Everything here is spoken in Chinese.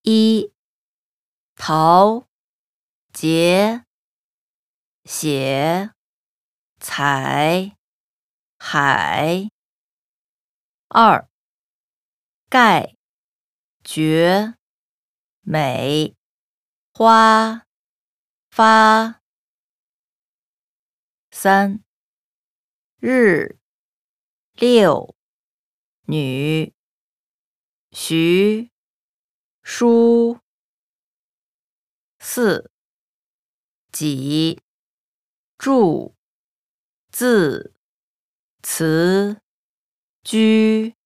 一、陶、节、写、采、海。二、盖、绝、美、花、发。三、日、六、女、徐、书。四、己、著、字、词、居。